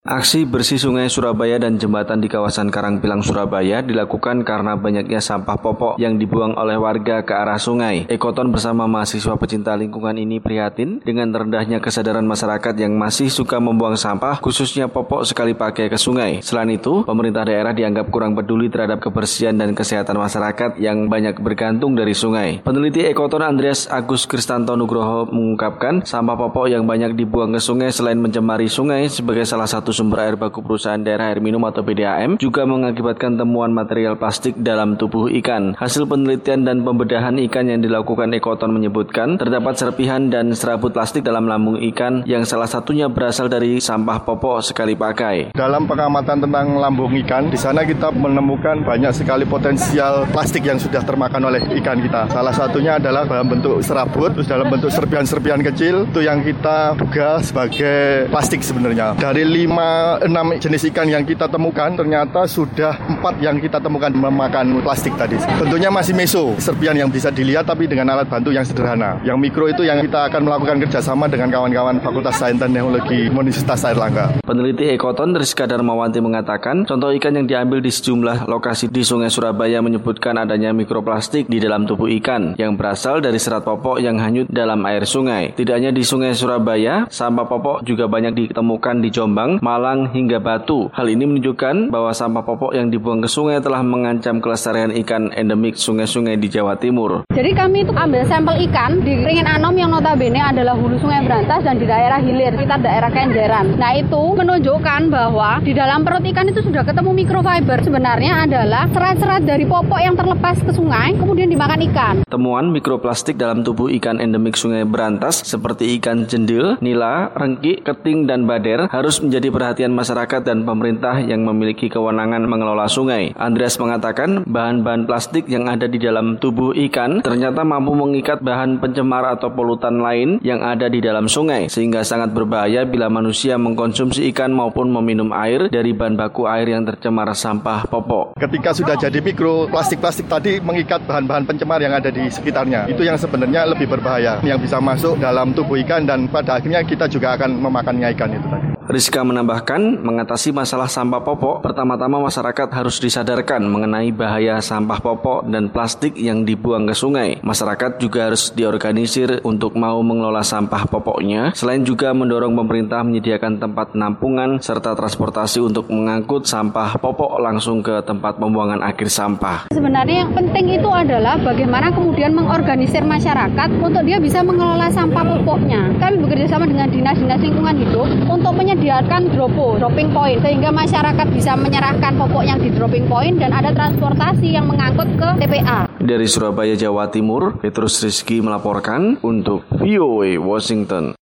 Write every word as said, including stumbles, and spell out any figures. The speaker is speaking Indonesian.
Aksi bersih sungai Surabaya dan jembatan di kawasan Karangpilang, Surabaya dilakukan karena banyaknya sampah popok yang dibuang oleh warga ke arah sungai. Ekoton bersama mahasiswa pecinta lingkungan ini prihatin dengan rendahnya kesadaran masyarakat yang masih suka membuang sampah, khususnya popok sekali pakai ke sungai. Selain itu, pemerintah daerah dianggap kurang peduli terhadap kebersihan dan kesehatan masyarakat yang banyak bergantung dari sungai. Peneliti Ekoton Andreas Agus Kristanto Nugroho mengungkapkan, sampah popok yang banyak dibuang ke sungai selain mencemari sungai sebagai salah satu sumber air baku perusahaan daerah air minum atau P D A M juga mengakibatkan temuan material plastik dalam tubuh ikan. Hasil penelitian dan pembedahan ikan yang dilakukan Ekoton menyebutkan terdapat serpihan dan serabut plastik dalam lambung ikan yang salah satunya berasal dari sampah popok sekali pakai. Dalam pengamatan tentang lambung ikan, di sana kita menemukan banyak sekali potensial plastik yang sudah termakan oleh ikan kita. Salah satunya adalah dalam bentuk serabut, terus dalam bentuk serpihan-serpihan kecil, itu yang kita duga sebagai plastik sebenarnya. Dari lima enam jenis ikan yang kita temukan, ternyata sudah empat yang kita temukan memakan plastik tadi. Tentunya masih meso, serpihan yang bisa dilihat tapi dengan alat bantu yang sederhana. Yang mikro itu yang kita akan melakukan kerjasama dengan kawan-kawan Fakultas Sains dan Teknologi Universitas Airlangga. Peneliti Ekoton Rizka Darmawanti mengatakan, contoh ikan yang diambil di sejumlah lokasi di Sungai Surabaya menyebutkan adanya mikroplastik di dalam tubuh ikan yang berasal dari serat popok yang hanyut dalam air sungai. Tidak hanya di Sungai Surabaya, sampah popok juga banyak ditemukan di Jombang, Malang hingga Batu. Hal ini menunjukkan bahwa sampah popok yang dibuang ke sungai telah mengancam kelestarian ikan endemik sungai-sungai di Jawa Timur. Jadi kami itu ambil sampel ikan di Ringin Anom yang notabene adalah hulu Sungai Brantas dan di daerah hilir kita daerah Kenjeran. Nah itu menunjukkan bahwa di dalam perut ikan itu sudah ketemu mikrofiber. Sebenarnya adalah serat-serat dari popok yang terlepas ke sungai kemudian dimakan ikan. Temuan mikroplastik dalam tubuh ikan endemik Sungai Brantas seperti ikan jendil, nila, rengki, keting, dan bader harus menjadi perhatian masyarakat dan pemerintah yang memiliki kewenangan mengelola sungai. Andreas mengatakan bahan-bahan plastik yang ada di dalam tubuh ikan ternyata mampu mengikat bahan pencemar atau polutan lain yang ada di dalam sungai, sehingga sangat berbahaya bila manusia mengkonsumsi ikan maupun meminum air dari bahan baku air yang tercemar sampah popok. Ketika sudah jadi mikro, plastik-plastik tadi mengikat bahan-bahan pencemar yang ada di sekitarnya. Itu yang sebenarnya lebih berbahaya, yang bisa masuk dalam tubuh ikan dan pada akhirnya kita juga akan memakannya ikan itu tadi. Rizka menambahkan, mengatasi masalah sampah popok, pertama-tama masyarakat harus disadarkan mengenai bahaya sampah popok dan plastik yang dibuang ke sungai. Masyarakat juga harus diorganisir untuk mau mengelola sampah popoknya, selain juga mendorong pemerintah menyediakan tempat penampungan serta transportasi untuk mengangkut sampah popok langsung ke tempat pembuangan akhir sampah. Sebenarnya yang penting itu adalah bagaimana kemudian mengorganisir masyarakat untuk dia bisa mengelola sampah popoknya. Kami bekerjasama dengan dinas-dinas lingkungan hidup untuk menyediakan dropo, dropping point, sehingga masyarakat bisa menyerahkan popok yang di dropping point dan ada transportasi yang mengangkut ke T P A. Dari Surabaya, Jawa Timur, Petrus Rizky melaporkan untuk V O A Washington.